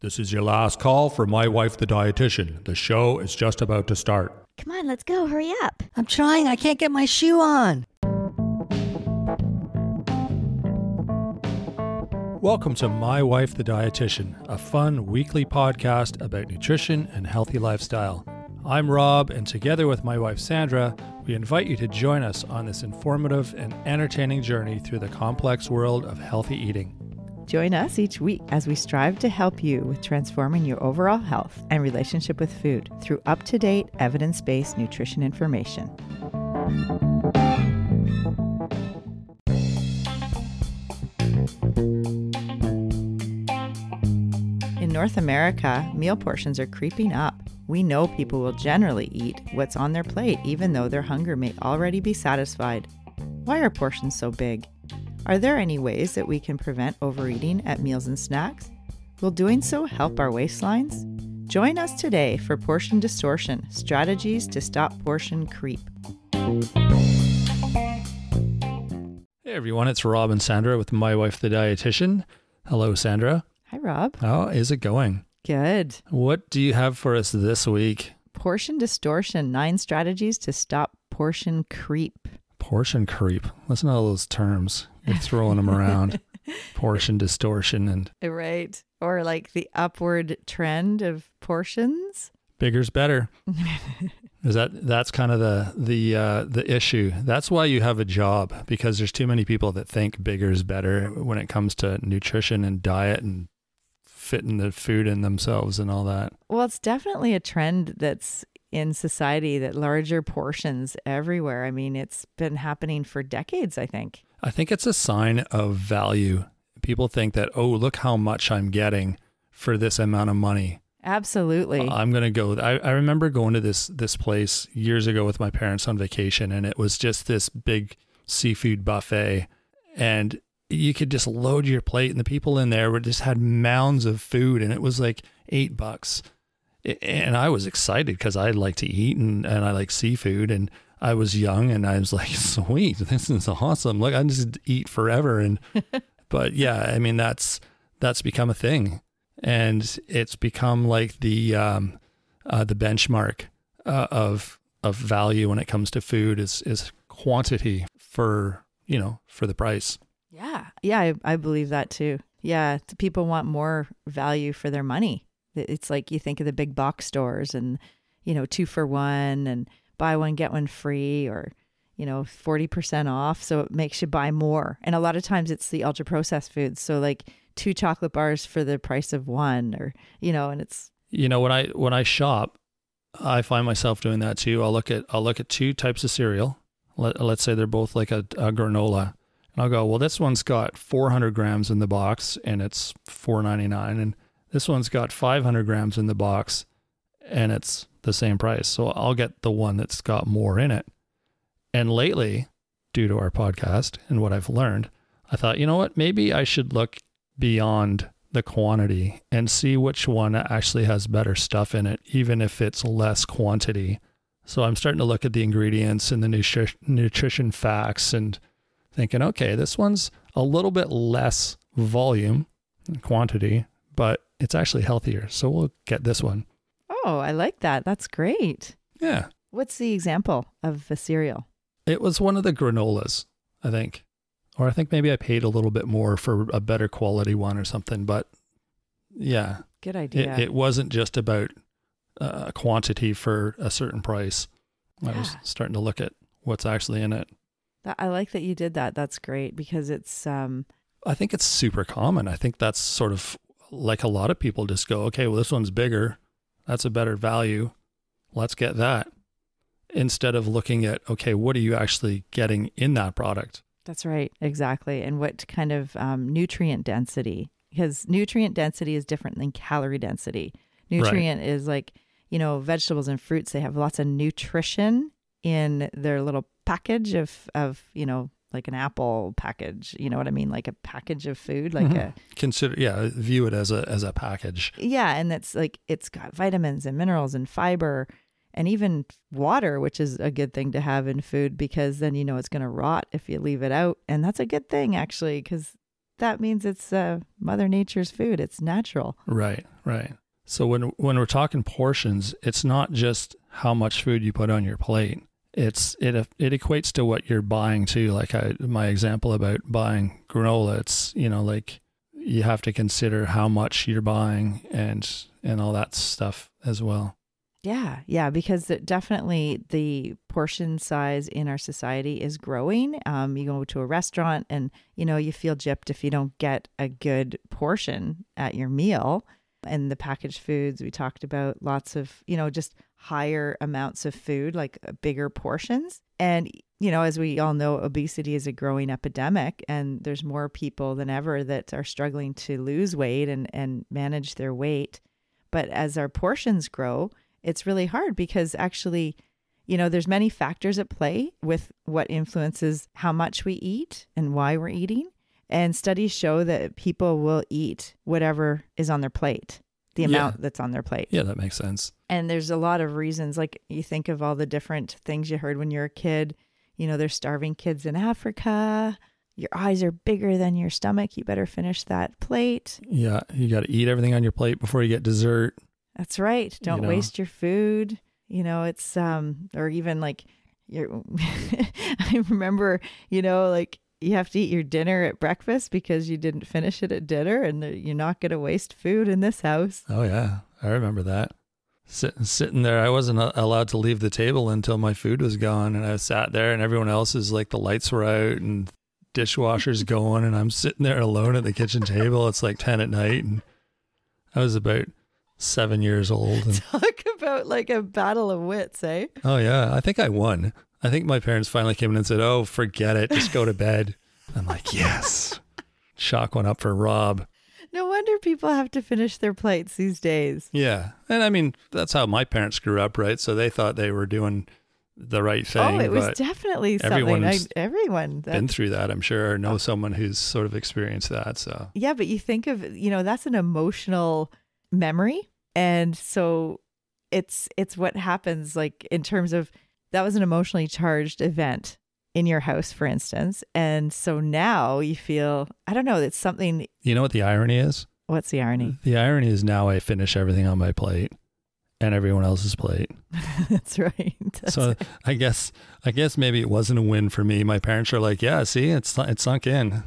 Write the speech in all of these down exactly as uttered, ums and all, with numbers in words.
This is your last call for My Wife the Dietitian. The show is just about to start. Come on, let's go. Hurry up. I'm trying. I can't get my shoe on. Welcome to My Wife the Dietitian, a fun weekly podcast about nutrition and healthy lifestyle. I'm Rob, and together with my wife Sandra, we invite you to join us on this informative and entertaining journey through the complex world of healthy eating. Join us each week as we strive to help you with transforming your overall health and relationship with food through up-to-date, evidence-based nutrition information. In North America, meal portions are creeping up. We know people will generally eat what's on their plate, even though their hunger may already be satisfied. Why are portions so big? Are there any ways that we can prevent overeating at meals and snacks? Will doing so help our waistlines? Join us today for Portion Distortion, Strategies to Stop Portion Creep. Hey everyone, it's Rob and Sandra with My Wife the Dietitian. Hello, Sandra. Hi, Rob. How is it going? Good. What do you have for us this week? Portion Distortion, Nine Strategies to Stop Portion Creep. Portion creep. Listen to all those terms. You're throwing them around. Portion distortion and... Right. Or like the upward trend of portions. Bigger's better. Is that that's kind of the the uh, the issue. That's why you have a job, because there's too many people that think bigger's better when it comes to nutrition and diet and fitting the food in themselves and all that. Well, it's definitely a trend that's in society, that larger portions everywhere. I mean, it's been happening for decades, I think. I think it's a sign of value. People think that, oh, look how much I'm getting for this amount of money. Absolutely. I'm going to go. I, I remember going to this this place years ago with my parents on vacation, and it was just this big seafood buffet, and you could just load your plate, and the people in there were just had mounds of food, and it was like eight bucks. And I was excited because I like to eat and, and I like seafood, and I was young and I was like, sweet, this is awesome. Like I just eat forever. And, but yeah, I mean, that's, that's become a thing, and it's become like the, um, uh, the benchmark, uh, of, of value when it comes to food is, is quantity for, you know, for the price. Yeah. Yeah. I, I believe that too. Yeah. People want more value for their money. It's like you think of the big box stores and, you know, two for one and buy one, get one free, or, you know, forty percent off. So it makes you buy more. And a lot of times it's the ultra processed foods. So like two chocolate bars for the price of one, or, you know, and it's, you know, when I, when I shop, I find myself doing that too. I'll look at, I'll look at two types of cereal. Let, let's say they're both like a, a granola, and I'll go, well, this one's got four hundred grams in the box and it's four ninety-nine. And this one's got five hundred grams in the box and it's the same price. So I'll get the one that's got more in it. And lately, due to our podcast and what I've learned, I thought, you know what, maybe I should look beyond the quantity and see which one actually has better stuff in it, even if it's less quantity. So I'm starting to look at the ingredients and the nutri- nutrition facts and thinking, okay, this one's a little bit less volume and quantity, but it's actually healthier. So we'll get this one. oh, I like that. That's great. Yeah. What's the example of a cereal? It was one of the granolas, I think. Or I think maybe I paid a little bit more for a better quality one or something. But yeah. Good idea. It, it wasn't just about uh, quantity for a certain price. Yeah. I was starting to look at what's actually in it. That, I like that you did that. That's great because it's... um. I think it's super common. I think that's sort of like a lot of people just go, okay, well, this one's bigger. That's a better value. Let's get that. Instead of looking at, okay, what are you actually getting in that product? That's right. Exactly. And what kind of um, nutrient density? Because nutrient density is different than calorie density. Nutrient right. is like, you know, vegetables and fruits, they have lots of nutrition in their little package of, of, you know, like an apple package, you know what I mean? Like a package of food, like mm-hmm. a... Consider, yeah, view it as a as a package. Yeah, and that's like, it's got vitamins and minerals and fiber and even water, which is a good thing to have in food because then you know it's going to rot if you leave it out. And that's a good thing, actually, because that means it's uh, Mother Nature's food. It's natural. Right, right. So when when we're talking portions, it's not just how much food you put on your plate. It's it it equates to what you're buying too. Like I, my example about buying granola, it's, you know, like you have to consider how much you're buying and and all that stuff as well. Yeah, yeah, because it definitely the portion size in our society is growing. Um, you go to a restaurant and, you know, you feel gypped if you don't get a good portion at your meal. And the packaged foods we talked about, lots of, you know, just higher amounts of food, like bigger portions. And, you know, as we all know, obesity is a growing epidemic, and there's more people than ever that are struggling to lose weight and, and manage their weight. But as our portions grow, it's really hard because actually, you know, there's many factors at play with what influences how much we eat and why we're eating. And studies show that people will eat whatever is on their plate, the amount yeah. that's on their plate. Yeah, that makes sense. And there's a lot of reasons. Like you think of all the different things you heard when you were a kid. You know, there's starving kids in Africa. Your eyes are bigger than your stomach. You better finish that plate. Yeah, you got to eat everything on your plate before you get dessert. That's right. Don't you know. waste your food. You know, it's, um, or even like, you're, I remember, you know, like, you have to eat your dinner at breakfast because you didn't finish it at dinner, and you're not going to waste food in this house. Oh, yeah. I remember that. Sitting, sitting there, I wasn't allowed to leave the table until my food was gone. And I sat there and everyone else is like, the lights were out and dishwasher's going. And I'm sitting there alone at the kitchen table. It's like ten at night. And I was about seven years old. And, talk about like a battle of wits, eh? Oh, yeah. I think I won. I think my parents finally came in and said, oh, forget it. Just go to bed. I'm like, yes. Chalk one up for Rob. No wonder people have to finish their plates these days. Yeah. And I mean, that's how my parents grew up, right? So they thought they were doing the right thing. Oh, it was definitely something. Everyone's I, everyone. That, been through that, I'm sure, or know someone who's sort of experienced that. So yeah, but you think of, you know, that's an emotional memory. And so it's it's what happens like in terms of, that was an emotionally charged event in your house, for instance. And so now you feel, I don't know, it's something. You know what the irony is? What's the irony? The irony is now I finish everything on my plate and everyone else's plate. That's right. That's so right. I guess, I guess maybe it wasn't a win for me. My parents are like, yeah, see, it's, it's sunk in.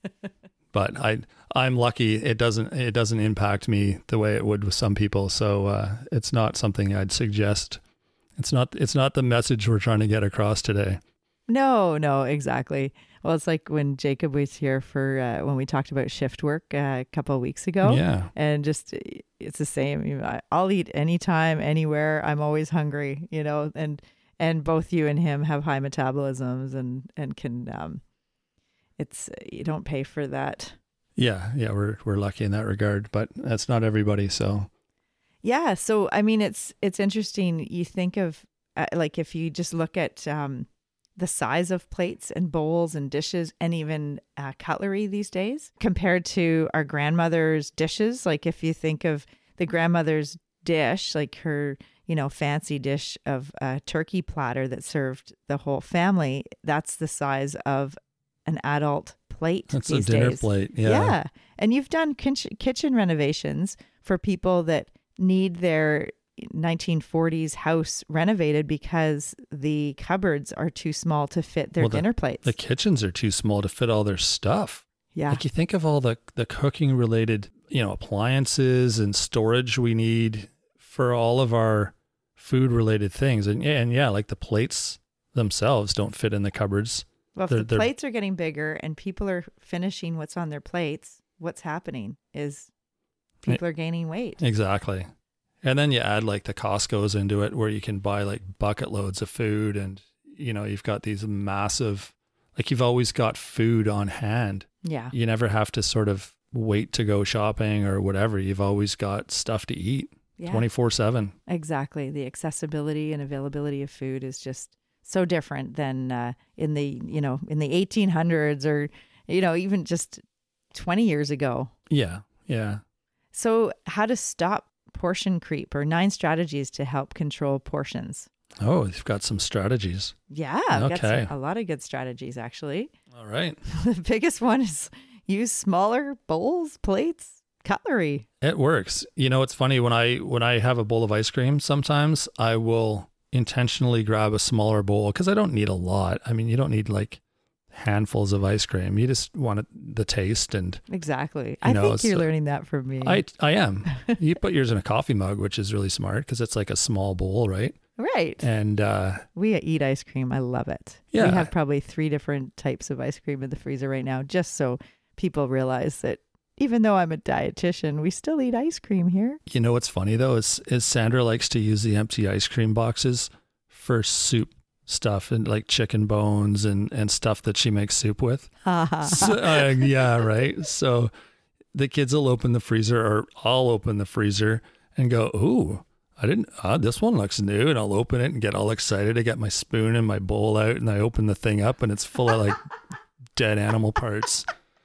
But I, I'm lucky it doesn't, it doesn't impact me the way it would with some people. So uh, it's not something I'd suggest. It's not, it's not the message we're trying to get across today. No, no, exactly. Well, it's like when Jacob was here for, uh, when we talked about shift work uh, a couple of weeks ago. Yeah. And just, it's the same. You know, I'll eat anytime, anywhere. I'm always hungry, you know, and, and both you and him have high metabolisms and, and can, um, it's, you don't pay for that. Yeah. Yeah. We're, we're lucky in that regard, but that's not everybody. So. Yeah. So, I mean, it's, it's interesting. You think of uh, like, if you just look at, um, the size of plates and bowls and dishes and even uh, cutlery these days compared to our grandmother's dishes. Like if you think of the grandmother's dish, like her, you know, fancy dish of a turkey platter that served the whole family, that's the size of an adult plate. That's these a dinner days. plate. Yeah. Yeah. And you've done kitchen, kitchen renovations for people that need their nineteen forties house renovated because the cupboards are too small to fit their well, the, dinner plates. The kitchens are too small to fit all their stuff. Yeah. Like you think of all the, the cooking related, you know, appliances and storage we need for all of our food related things. And, and yeah, like the plates themselves don't fit in the cupboards. Well, if they're, the they're, plates are getting bigger and people are finishing what's on their plates, what's happening is people are gaining weight. Exactly. And then you add like the Costco's into it where you can buy like bucket loads of food and, you know, you've got these massive, like you've always got food on hand. Yeah. You never have to sort of wait to go shopping or whatever. You've always got stuff to eat yeah. twenty-four seven. Exactly. The accessibility and availability of food is just so different than uh, in the, you know, in the eighteen hundreds or, you know, even just twenty years ago. Yeah. Yeah. So how to stop portion creep, or nine strategies to help control portions. Oh, you've got some strategies. Yeah. I've Okay. got some, a lot of good strategies, actually. All right. The biggest one is, Use smaller bowls, plates, cutlery. It works. You know, it's funny when I when I have a bowl of ice cream, sometimes I will intentionally grab a smaller bowl because I don't need a lot. I mean, you don't need like handfuls of ice cream. You just want it, the taste and Exactly. You I know, think you're so- learning that from me. I I am. You put yours in a coffee mug, which is really smart because it's like a small bowl, right? right. And uh, We eat ice cream. I love it. Yeah. We have probably three different types of ice cream in the freezer right now, just so people realize that even though I'm a dietitian, we still eat ice cream here. you know what's funny though is is Sandra likes to use the empty ice cream boxes for soup stuff and like chicken bones and and stuff that she makes soup with. So, uh, yeah, right. So the kids will open the freezer, or I'll open the freezer and go, "Ooh, I didn't. Uh, this one looks new," and I'll open it and get all excited. I get my spoon and my bowl out, and I open the thing up, and it's full of like dead animal parts.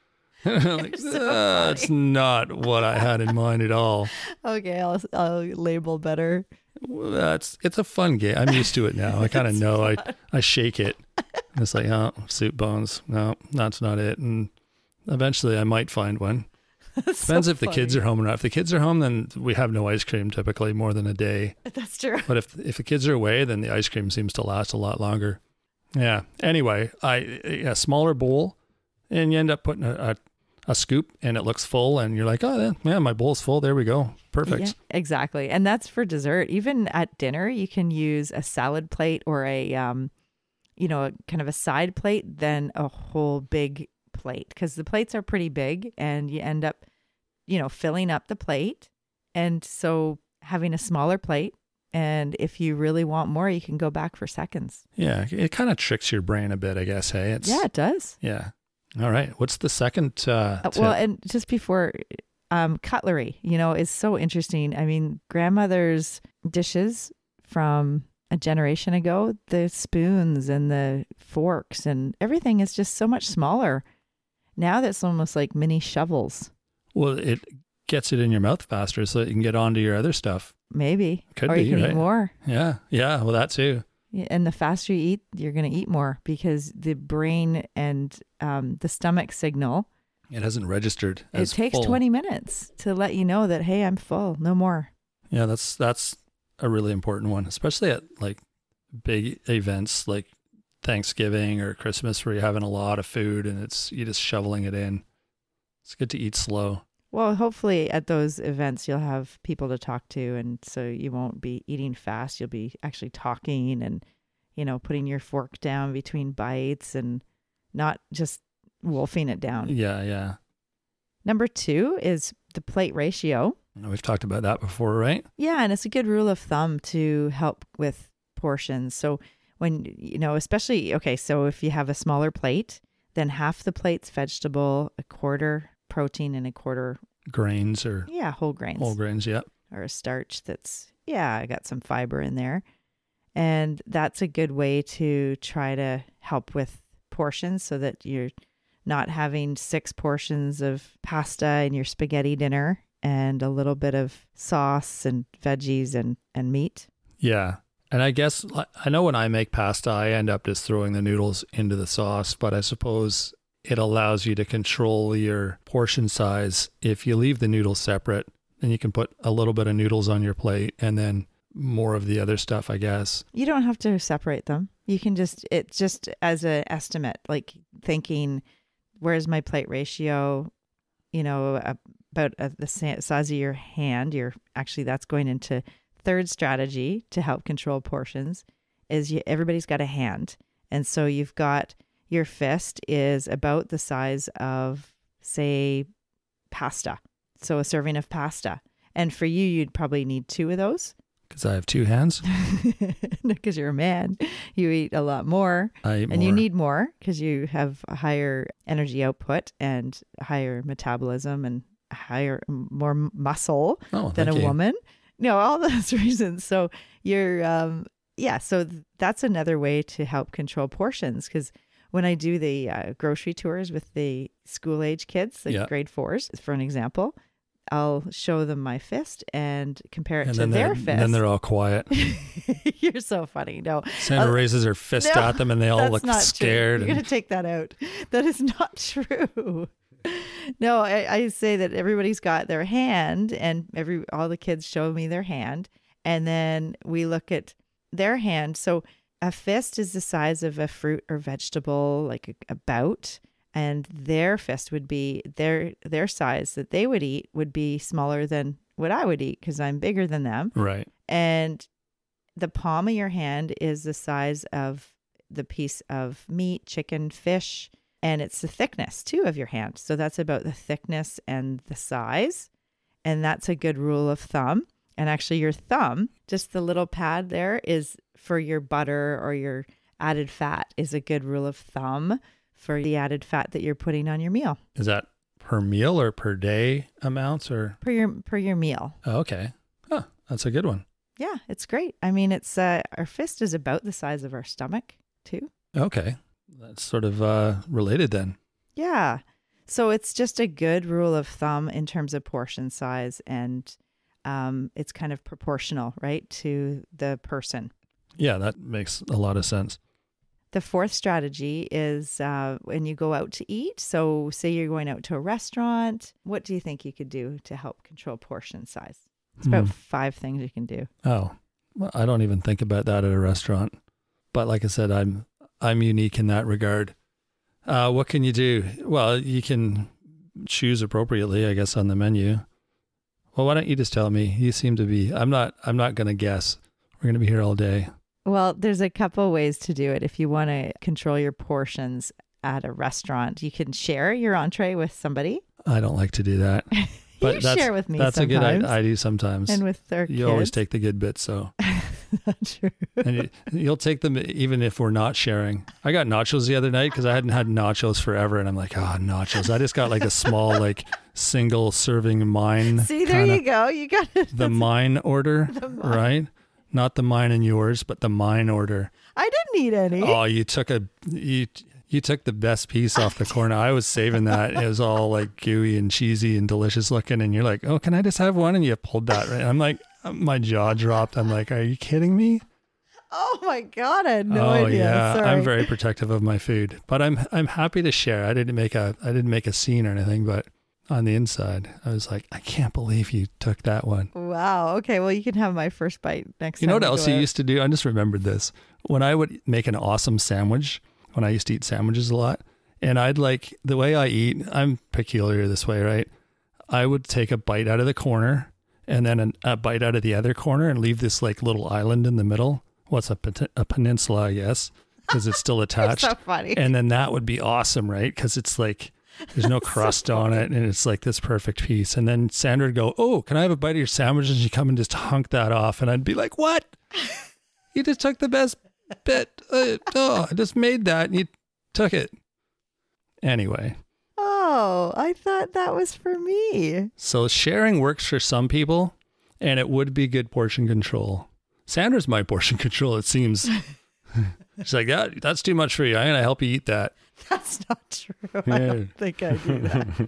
Like, so "Ah, it's not what I had in mind at all. Okay, I'll, I'll label better. Well, That's it's a fun game. I'm used to it now. I kind of know. I I shake it. And it's like, oh, soup bones. No, that's not it. And eventually, I might find one. Depends if the kids are home or not. If the kids are home, then we have no ice cream typically more than a day. That's true. But if if the kids are away, then the ice cream seems to last a lot longer. Yeah. Anyway, I a smaller bowl, and you end up putting a, a a scoop, and it looks full, and you're like, oh yeah, my bowl's full. There we go. Perfect. Yeah, exactly. And that's for dessert. Even at dinner, you can use a salad plate or a, um, you know, a, kind of a side plate than a whole big plate, because the plates are pretty big and you end up, you know, filling up the plate. And so having a smaller plate, and if you really want more, you can go back for seconds. Yeah. It kind of tricks your brain a bit, I guess. Hey, it's Yeah, it does. yeah. All right. What's the second? Uh, Uh, well, and just before, um, cutlery, you know, is so interesting. I mean, grandmother's dishes from a generation ago, the spoons and the forks and everything is just so much smaller. Now that's almost like mini shovels. Well, it gets it in your mouth faster so that you can get onto your other stuff. Maybe. Could or be, you can right? eat more. Yeah. Yeah. Well, that too. Yeah, and the faster you eat, you're going to eat more because the brain and um, the stomach signal, It hasn't registered as it takes full. twenty minutes to let you know that, hey, I'm full, no more. Yeah, that's that's a really important one, especially at like big events like Thanksgiving or Christmas where you're having a lot of food and it's you're just shoveling it in. It's good to eat slow. Well, hopefully at those events, you'll have people to talk to. And so you won't be eating fast. You'll be actually talking and, you know, putting your fork down between bites and not just wolfing it down. Yeah, yeah. Number two is the plate ratio. We've talked about that before, right? Yeah. And it's a good rule of thumb to help with portions. So when, you know, especially, okay, so if you have a smaller plate, then half the plate's vegetable, a quarter protein, and a quarter, Grains or yeah, whole grains. whole grains, yeah. Or a starch that's, yeah, I got some fiber in there. And that's a good way to try to help with portions so that you're not having six portions of pasta in your spaghetti dinner and a little bit of sauce and veggies and, and meat. Yeah. And I guess I know when I make pasta, I end up just throwing the noodles into the sauce, but I suppose it allows you to control your portion size. If you leave the noodles separate, then you can put a little bit of noodles on your plate and then more of the other stuff, I guess. You don't have to separate them. You can just, it's just as an estimate, like thinking, where's my plate ratio? You know, about uh, the size of your hand. You're actually, that's going into third strategy to help control portions is you, everybody's got a hand. And so you've got your fist is about the size of, say, pasta. So a serving of pasta. And for you, you'd probably need two of those. Because I have two hands. Because you're a man. You eat a lot more. I eat and more. you need more because you have a higher energy output and higher metabolism and higher, more muscle oh, than a thank you. woman. No, all those reasons. So you're, um, yeah, so th- that's another way to help control portions. Because when I do the uh, grocery tours with the school age kids, like Yeah. grade fours, for an example, I'll show them my fist and compare it And to then their they're, fist. then they're all quiet. You're so funny. No, Sandra Uh, raises her fist no, at them and they all that's look not scared. True. You're and- going to take that out. That is not true. No, I, I say that everybody's got their hand, and every all the kids show me their hand, and then we look at their hand. So a fist is the size of a fruit or vegetable, like a, a bout, and their fist would be their their size that they would eat would be smaller than what I would eat because I'm bigger than them. Right. And the palm of your hand is the size of the piece of meat, chicken, fish, and it's the thickness too of your hand. So that's about the thickness and the size. And that's a good rule of thumb. And actually your thumb, just the little pad there, is for your butter or your added fat is a good rule of thumb for the added fat that you're putting on your meal. Is that per meal or per day amounts or? Per your, per your meal. Oh, okay. Huh, that's a good one. Yeah, it's great. I mean, it's uh, our fist is about the size of our stomach too. Okay. That's sort of uh, related then. Yeah. So it's just a good rule of thumb in terms of portion size, and um, it's kind of proportional, right, to the person. Yeah, that makes a lot of sense. The fourth strategy is uh, when you go out to eat. So say you're going out to a restaurant, what do you think you could do to help control portion size? It's about Hmm. five things you can do. Oh, well, I don't even think about that at a restaurant. But like I said, I'm I'm unique in that regard. Uh, what can you do? Well, you can choose appropriately, I guess, on the menu. Well, why don't you just tell me? You seem to be. I'm not. I'm not going to guess. We're going to be here all day. Well, there's a couple ways to do it. If you want to control your portions at a restaurant, you can share your entree with somebody. I don't like to do that. But you that's, share with me That's sometimes. a good. I, I do sometimes. And with their you kids. always take the good bits, so. Not true. And you, you'll take them even if we're not sharing. I got nachos the other night because I hadn't had nachos forever, and I'm like, oh, nachos. I just got like a small, like single serving mine. See, there kinda, you go. You got it. the mine order, The mine. right? Not the mine and yours, but the mine order. I didn't eat any. Oh, you took a you you took the best piece off the corner. I was saving that. It was all like gooey and cheesy and delicious looking, and you're like, oh, can I just have one? And you pulled that right. I'm like, my jaw dropped. I'm like, are you kidding me? Oh my God, I had no oh idea. yeah, Sorry. I'm very protective of my food, but I'm I'm happy to share. I didn't make a I didn't make a scene or anything, but on the inside, I was like, I can't believe you took that one. Wow. Okay. Well, you can have my first bite next You time. know what we else go you out. used to do? I just remembered this. When I would make an awesome sandwich, when I used to eat sandwiches a lot, and I'd like, the way I eat, I'm peculiar this way, right? I would take a bite out of the corner and then an, a bite out of the other corner and leave this like little island in the middle. What's a, pen- a peninsula, I guess, because it's still attached. so funny. And then that would be awesome, right? Because it's like, there's no crust so on it, and it's like this perfect piece. And then Sandra would go, oh, can I have a bite of your sandwich? And she'd come and just hunk that off. And I'd be like, what? You just took the best bit. Uh, oh, I just made that, and you took it. Anyway. Oh, I thought that was for me. So sharing works for some people, and it would be good portion control. Sandra's my portion control, it seems. She's like, yeah, that's too much for you. I'm going to help you eat that. That's not true. I Yeah. don't think I do that.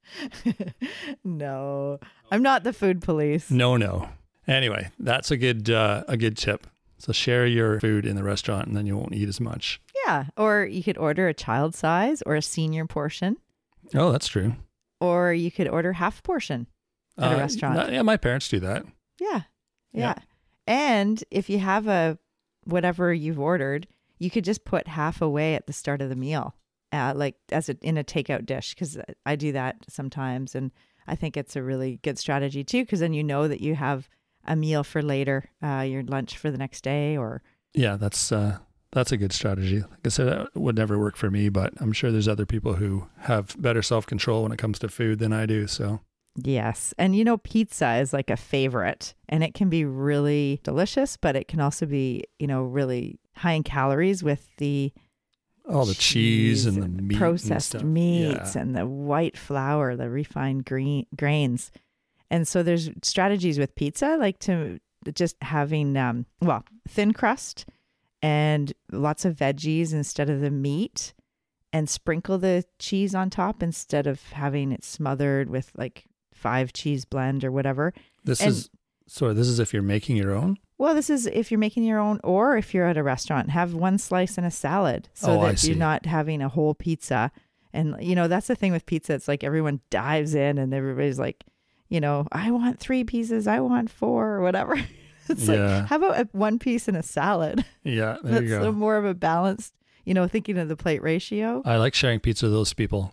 No, I'm not the food police. No, no. Anyway, that's a good uh, a good tip. So share your food in the restaurant, and then you won't eat as much. Yeah. Or you could order a child size or a senior portion, Oh, that's true. or you could order half portion at a Uh, restaurant. no- yeah, my parents do that. Yeah. Yeah. Yeah. And if you have a whatever you've ordered, you could just put half away at the start of the meal, uh, like as a, in a takeout dish, because I do that sometimes. And I think it's a really good strategy too, because then you know that you have a meal for later, uh, your lunch for the next day, or Yeah, that's uh, that's a good strategy. Like I said, it would never work for me, but I'm sure there's other people who have better self-control when it comes to food than I do. So yes. And you know, pizza is like a favorite, and it can be really delicious, but it can also be, you know, really high in calories with the all the cheese, and the meat, processed and stuff. meats Yeah. and the white flour, the refined green grains. And so there's strategies with pizza, like to just having, um, well, thin crust and lots of veggies instead of the meat, and sprinkle the cheese on top instead of having it smothered with like five cheese blend or whatever. This And- is sorry. This is if you're making your own. Well, this is if you're making your own, or if you're at a restaurant, have one slice and a salad so Oh, I that see. you're not having a whole pizza And, you know, that's the thing with pizza. It's like everyone dives in and everybody's like, you know, I want three pieces. I want four or whatever. It's Yeah. like, how about a one piece in a salad? Yeah, there That's you go. a more of a balanced, you know, thinking of the plate ratio. I like sharing pizza with those people.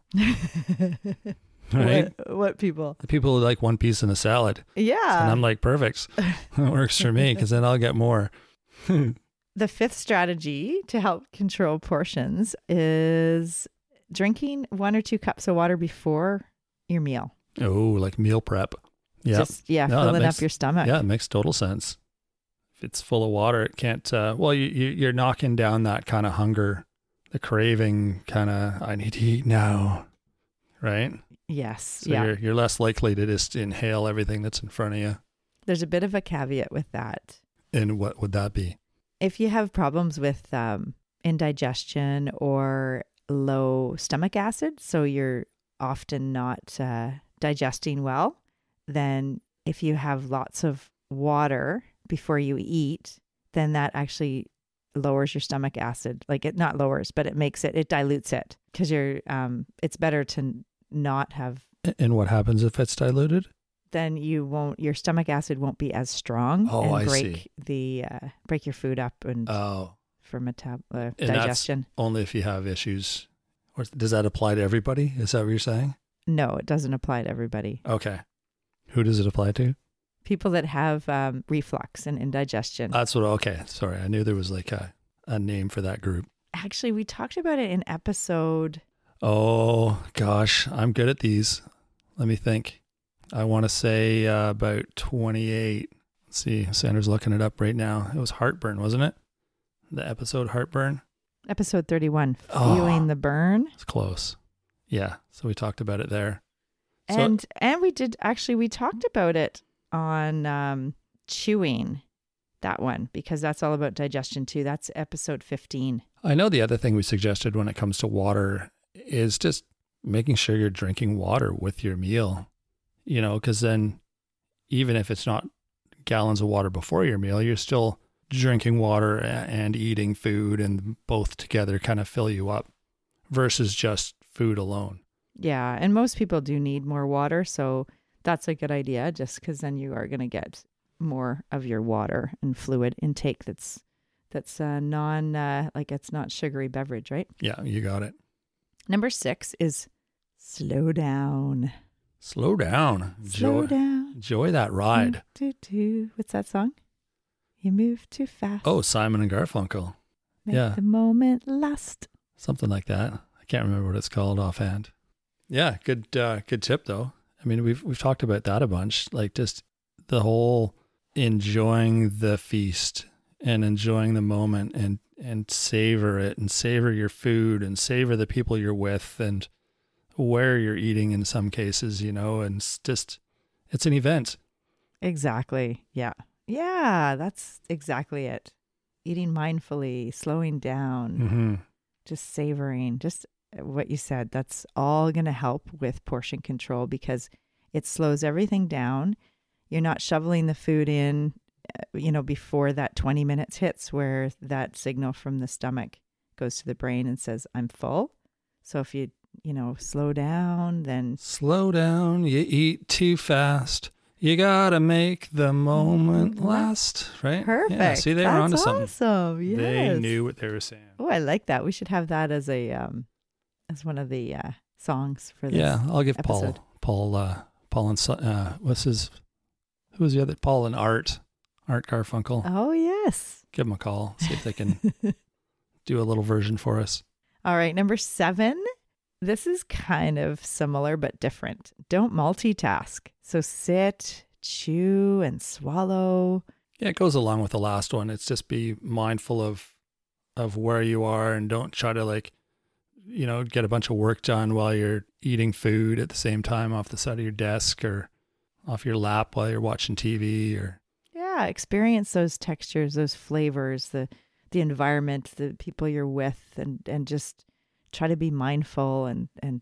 Right? What, what people? The people who like one piece in a salad. Yeah. And I'm like, perfect. That works for me because then I'll get more. The fifth strategy to help control portions is drinking one or two cups of water before your meal. Oh, like meal prep. Yeah. Just, yeah, No, that filling makes- up your stomach. Yeah, it makes total sense. If it's full of water, it can't, uh, well, you, you, you're knocking down that kind of hunger, the craving kind of, I need to eat now. Right? Yes. So yeah. you're, you're less likely to just inhale everything that's in front of you. There's a bit of a caveat with that. And what would that be? If you have problems with um, indigestion or low stomach acid, so you're often not uh, digesting well, then if you have lots of water before you eat, then that actually lowers your stomach acid. Like it not lowers, but it makes it, it dilutes it because you're, um, it's better to not have, And what happens if it's diluted? then you won't, your stomach acid won't be as strong Oh, and I break see. the, uh, break your food up and Oh, for metab- uh, And that's- digestion. only if you have issues. Or does that apply to everybody? Is that what you're saying? No, it doesn't apply to everybody. Okay. Who does it apply to? People that have um, reflux and indigestion. That's what, okay. Sorry. I knew there was like a, a name for that group. Actually, we talked about it in episode. Oh, gosh. I'm good at these. Let me think. I want to say uh, about twenty-eight. Let's see. Sandra's looking it up right now. It was Heartburn, wasn't it? The episode Heartburn? Episode thirty-one, Oh. feeling the burn. It's close. Yeah. So we talked about it there. So- And and we did actually we talked about it on um, chewing, that one, because that's all about digestion too. That's episode fifteen. I know the other thing we suggested when it comes to water is just making sure you're drinking water with your meal, you know, because then even if it's not gallons of water before your meal, you're still drinking water a- and eating food, and both together kind of fill you up versus just food alone. Yeah, and most people do need more water, so that's a good idea just because then you are going to get more of your water and fluid intake that's that's uh, non, uh, like it's not sugary beverage, right? Yeah, you got it. Number six is slow down. Slow down. Slow Enjoy, down. enjoy that ride. Do, do. What's that song? You move too fast. Oh, Simon and Garfunkel. Make yeah. the moment last. Something like that. I can't remember what it's called offhand. Yeah, good uh, good tip though. I mean, we've we've talked about that a bunch, like just the whole enjoying the feast and enjoying the moment and and savor it and savor your food and savor the people you're with and where you're eating in some cases, you know, and it's just it's an event. Exactly. Yeah. Yeah, that's exactly it. Eating mindfully, slowing down, Mm-hmm. just savoring, just what you said. That's all going to help with portion control because it slows everything down. You're not shoveling the food in, uh, you know, before that twenty minutes hits where that signal from the stomach goes to the brain and says, I'm full. So if you, you know, slow down, then Slow down, you eat too fast. You gotta make the moment last, right? perfect. Yeah, see, they were That's onto something. awesome. Yes. They knew what they were saying. Oh, I like that. We should have that as a um as one of the uh songs for this. Yeah, I'll give episode. Paul, Paul, uh, Paul and Son- uh, what's his? Who was the other? Paul and Art, Art Garfunkel. Oh, yes. Give them a call. See if they can do a little version for us. All right, number seven. This is kind of similar but different. Don't multitask. So sit, chew, and swallow. Yeah, it goes along with the last one. It's just be mindful of of where you are and don't try to like, you know, get a bunch of work done while you're eating food at the same time off the side of your desk or off your lap while you're watching T V or Yeah, experience those textures, those flavors, the the environment, the people you're with, and and just try to be mindful and and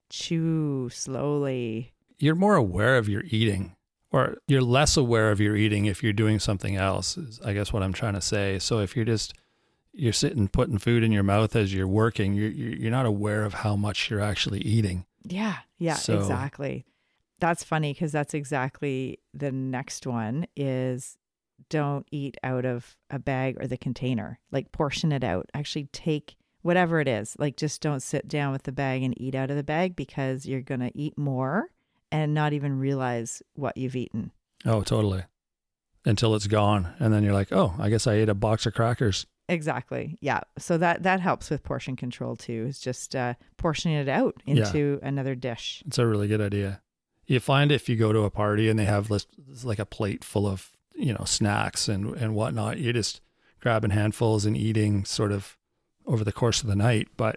chew slowly. you're more aware of your eating, or you're less aware of your eating if you're doing something else, is I guess what I'm trying to say. So if you're just, you're sitting putting food in your mouth as you're working, you're you're not aware of how much you're actually eating. Yeah, yeah, So- exactly. That's funny because that's exactly the next one is don't eat out of a bag or the container. Like portion it out. Actually take whatever it is. Like just don't sit down with the bag and eat out of the bag because you're going to eat more and not even realize what you've eaten. Oh, totally. Until it's gone. And then you're like, oh, I guess I ate a box of crackers. Exactly. Yeah. So that that helps with portion control too, is just uh, portioning it out into another dish. It's a really good idea. You find if you go to a party and they have this, like a plate full of, you know, snacks and, and whatnot, you're just grabbing handfuls and eating sort of over the course of the night. But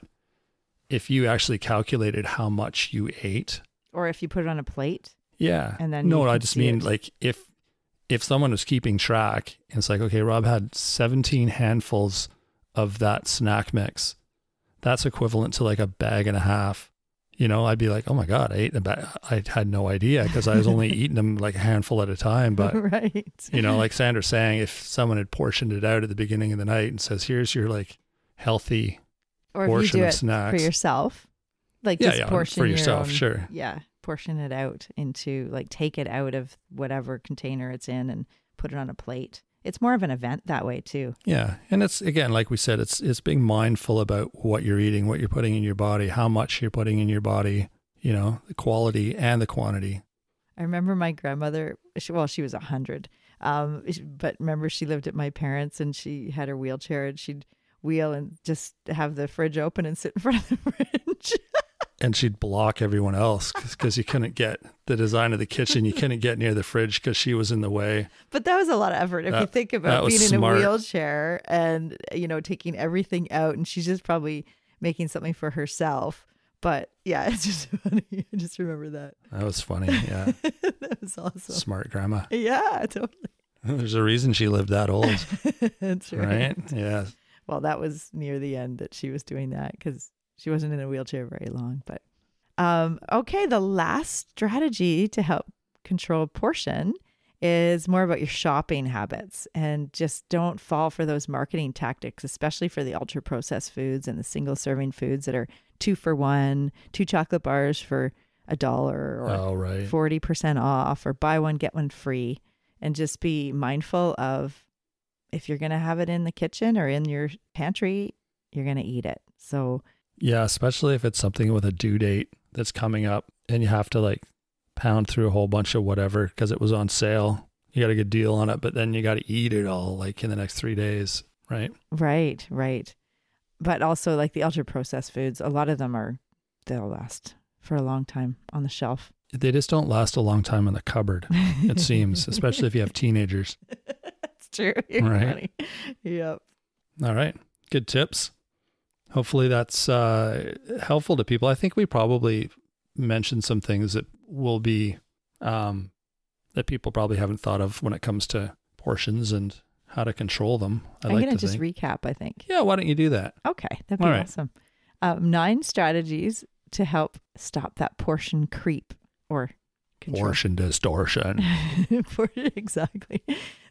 if you actually calculated how much you ate. Or if you put it on a plate. Yeah. And then no, you I can just see mean it. like if if someone was keeping track and it's like, okay, Rob had seventeen handfuls of that snack mix, that's equivalent to like a bag and a half. You know, I'd be like, oh my God, I ate a bag. I had no idea because I was only eating them like a handful at a time. But, right. you know, like Sandra's saying, if someone had portioned it out at the beginning of the night and says, here's your like healthy Or if you portion do of it snacks. for yourself, like Yeah, just yeah, portion for your yourself, own- sure. Yeah, portion it out into like take it out of whatever container it's in and put it on a plate. It's more of an event that way too. Yeah. And it's, again, like we said, it's it's being mindful about what you're eating, what you're putting in your body, how much you're putting in your body, you know, the quality and the quantity. I remember my grandmother, she, well, she was a hundred, um, but remember she lived at my parents and she had her wheelchair and she'd wheel and just have the fridge open and sit in front of the fridge. And she'd block everyone else because you couldn't get the design of the kitchen. You couldn't get near the fridge because she was in the way. But that was a lot of effort. If That- you think that about was being smart. in a wheelchair and, you know, taking everything out and she's just probably making something for herself. But yeah, it's just funny. I just remember that. That was funny. Yeah. That was awesome. Smart grandma. Yeah, totally. There's a reason she lived that old, That's right. right? Yeah. Well, that was near the end that she was doing that because she wasn't in a wheelchair very long. But um, okay, the last strategy to help control portion is more about your shopping habits, and just don't fall for those marketing tactics, especially for the ultra processed foods and the single serving foods that are two for one, two chocolate bars for a dollar or Oh, right. forty percent off or buy one, get one free. And just be mindful of if you're going to have it in the kitchen or in your pantry, you're going to eat it. So Yeah. Especially if it's something with a due date that's coming up and you have to like pound through a whole bunch of whatever because it was on sale. You got a good deal on it, but then you got to eat it all like in the next three days. Right. Right, right. But also like the ultra processed foods, a lot of them are, they'll last for a long time on the shelf. They just don't last a long time in the cupboard, it seems, especially if you have teenagers. That's true. You're Right. funny. Yep. All right. Good tips. Hopefully that's uh, helpful to people. I think we probably mentioned some things that will be, um, that people probably haven't thought of when it comes to portions and how to control them. I I'm like going to to just think. recap, I think. Yeah, why don't you do that? Okay, that'd be All right. awesome. Um, nine strategies to help stop that portion creep or control. Portion distortion. For- exactly.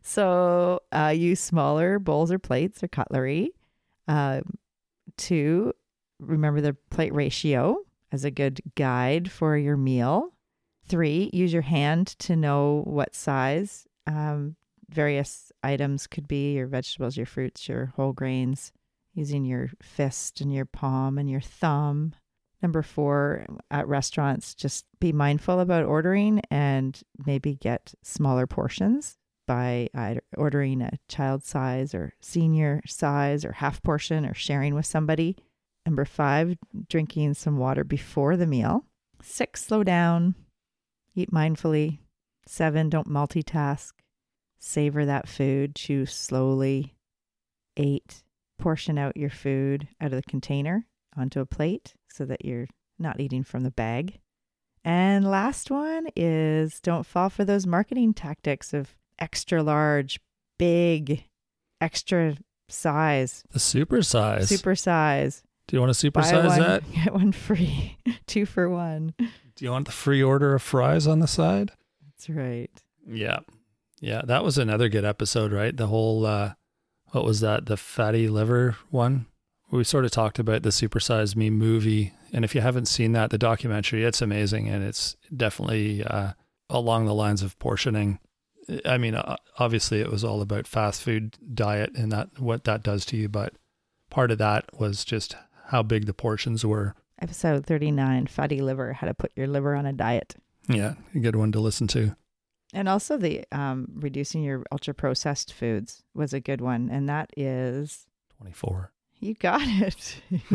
So uh, use smaller bowls or plates or cutlery. Um, two, remember the plate ratio as a good guide for your meal. Three, use your hand to know what size um, various items could be, your vegetables, your fruits, your whole grains, using your fist and your palm and your thumb. Number four, at restaurants, just be mindful about ordering and maybe get smaller portions by either ordering a child size or senior size or half portion or sharing with somebody. Number five, drinking some water before the meal. Six, slow down, eat mindfully. Seven, don't multitask. Savor that food, chew slowly. Eight, portion out your food out of the container onto a plate so that you're not eating from the bag. And last one is don't fall for those marketing tactics of extra large, big, extra size, The super size. super size. Do you want to Buy supersize one, that? get one free, two for one. Do you want the free order of fries on the side? That's right. Yeah. Yeah. That was another good episode, right? The whole, uh, what was that? The fatty liver one? We sort of talked about the Super Size Me movie. And if you haven't seen that, the documentary, it's amazing. And it's definitely uh, along the lines of portioning. I mean, obviously it was all about fast food diet and that what that does to you. But part of that was just how big the portions were. Episode thirty-nine, Fatty Liver, How to Put Your Liver on a Diet. Yeah, a good one to listen to. And also the um, reducing your ultra-processed foods was a good one. And that is... twenty-four. You got it.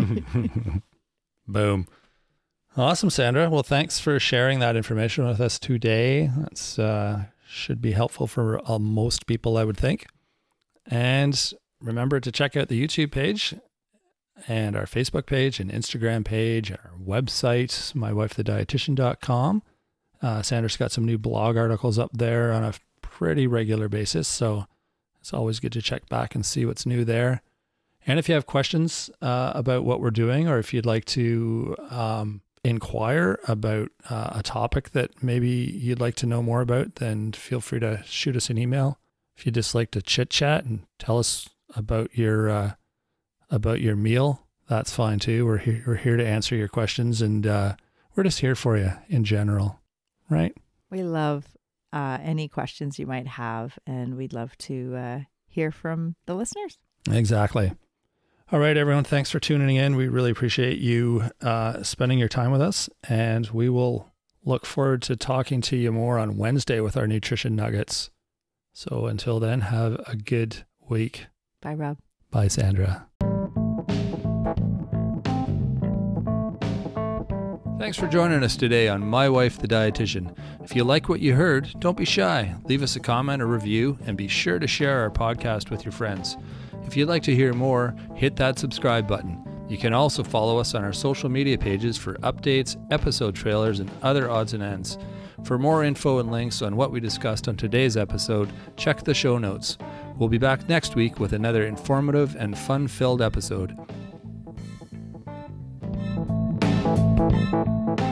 Boom. Awesome, Sandra. Well, thanks for sharing that information with us today. That's uh, should be helpful for uh, most people, I would think. And remember to check out the YouTube page and our Facebook page and Instagram page, our website, my wife the dietitian dot com. Uh, Sandra's got some new blog articles up there on a pretty regular basis, so it's always good to check back and see what's new there. And if you have questions uh, about what we're doing, or if you'd like to um, inquire about uh, a topic that maybe you'd like to know more about, then feel free to shoot us an email. If you just like to chit chat and tell us about your uh, about your meal, that's fine too. We're here. We're here to answer your questions, and uh, we're just here for you in general, right? We love uh, any questions you might have, and we'd love to uh, hear from the listeners. Exactly. All right, everyone. Thanks for tuning in. We really appreciate you uh, spending your time with us, and we will look forward to talking to you more on Wednesday with our nutrition nuggets. So until then, have a good week. Bye, Rob. Bye, Sandra. Thanks for joining us today on My Wife the Dietitian. If you like what you heard, don't be shy. Leave us a comment or review, and be sure to share our podcast with your friends. If you'd like to hear more, hit that subscribe button. You can also follow us on our social media pages for updates, episode trailers, and other odds and ends. For more info and links on what we discussed on today's episode, check the show notes. We'll be back next week with another informative and fun-filled episode.